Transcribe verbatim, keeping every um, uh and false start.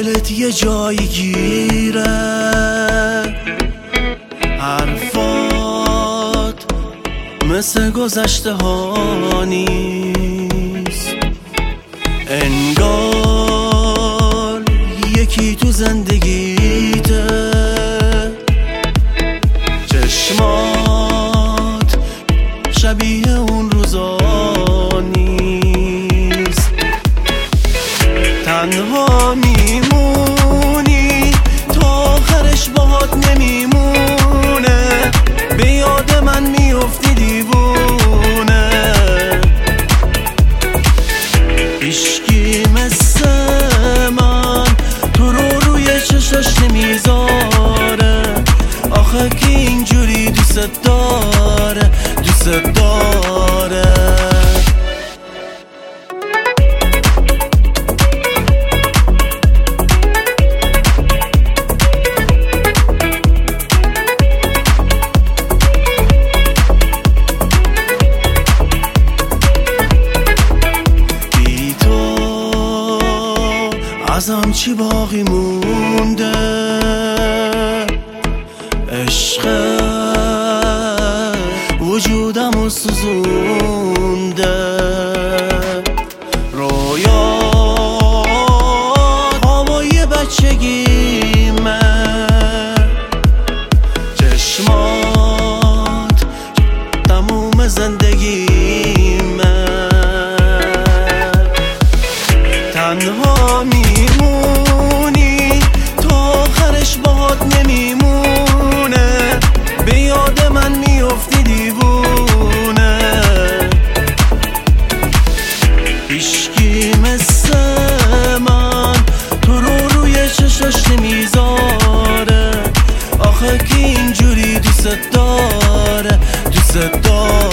دلت یه جایی گیره، حرفات مثل گذشته ها نیست، انگار یکی تو زندگیته، چشمات شبیه اون روزا نیست، تنها میمونی تا آخرش باهات نمیمونه، به یاد من میفتی دیوونه، هیچکی مثل من تو رو روی چشاش نمیذاره، آخه کی اینجوری دوست داره دوست داره. بی تو ازم چی باقی مونده، عشق وجودمو سوزونده، رویات هوای بچگیمه، چشمات تموم زندگیمه، تنها میمونی تا آخرش باهات نمیمونه، به یاد من میفتی دیوونه، هیچکی مثل من تو رو روی چشاش نمیذاره، آخه کی اینجوری دوست داره دوست داره.